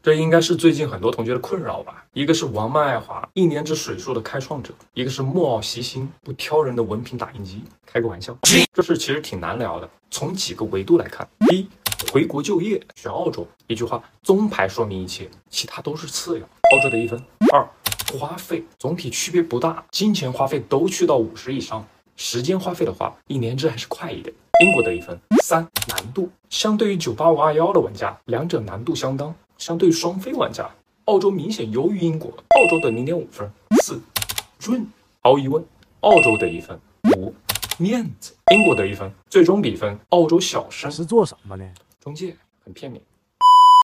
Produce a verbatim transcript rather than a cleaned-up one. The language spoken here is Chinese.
这应该是最近很多同学的困扰吧？一个是王曼爱华，一年制水数的开创者；一个是莫奥习新，不挑人的文凭打印机。开个玩笑，这事其实挺难聊的。从几个维度来看，第一，回国就业选澳洲，一句话，综排说明一切，其他都是次要。澳洲的一分。二，花费总体区别不大，金钱花费都去到五十以上，时间花费的话，一年制还是快一点。英国得一分。三，难度相对于九八五二一的玩家，两者难度相当。相对于双非玩家，澳洲明显优于英国，澳洲得 零点五分。四，润，毫无疑问，澳洲得一分。五，面子，英国得一分。最终比分，澳洲小胜。 是做什么呢？ 中介很片面。